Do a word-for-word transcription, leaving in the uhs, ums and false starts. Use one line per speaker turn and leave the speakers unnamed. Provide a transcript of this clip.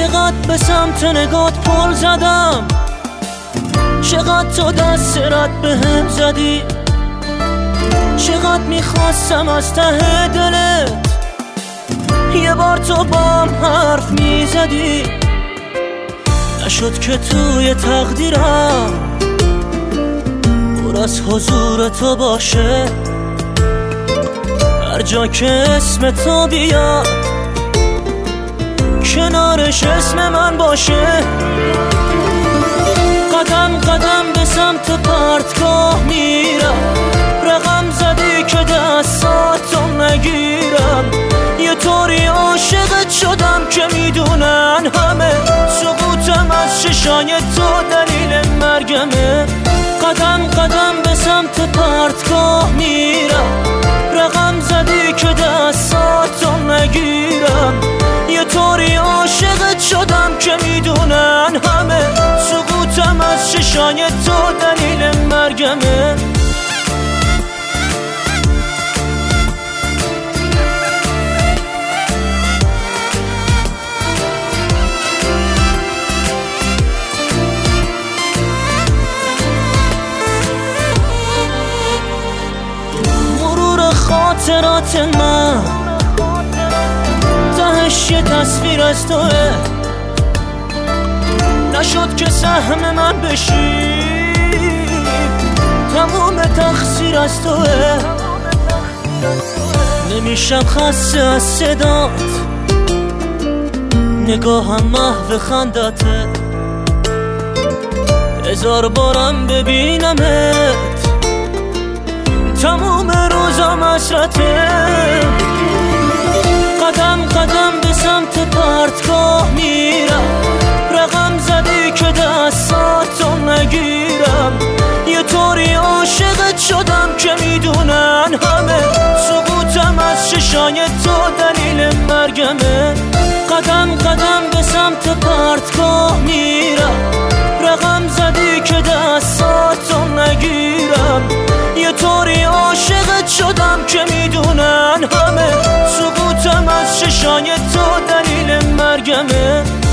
چقدر به سمت نگات پل زدم، چقدر تو دست رد به هم زدی، چقدر میخواستم از ته دلت یه بار تو با هم حرف میزدی. نشد که توی تقدیرم پر از حضور تو باشه، هر جا که اسم تو بیاد کنارش اسم من باشه. قدم قدم به سمت پرتگاه میرم، رقم زدی که دستاتو نگیرم. یه طوری عاشقت شدم که میدونن همه سقوطم از چشای تو دلیل مرگمه. قدم قدم به سمت پرتگاه میرم، رقم زدی که دستاتو نگیرم. یه طوری عاشقت شدم که میدونن همه سقوطم از چشای تو دلیل مرگمه. مرور خاطرات من تهش یه تصویر از توه، نشد که سهم من بشی، تموم تقصیر از توه. نمیشم خسته از صدات، نگاهم محو خندته، هزار بارم ببینمت تموم روزم حسرته. قدم قدم به سمت پرتگاه میرم، رقم زدی که دستاتو نگیرم. یه طوری عاشقت شدم که میدونن همه سقوطم از چشای تو دلیل مرگمه. قدم قدم به سمت پرتگاه میرم، رقم زدی که دستاتو نگیرم. یه طوری عاشقت شدم که میدونن همه سقوطم از چشای تو دلیل مرگمه.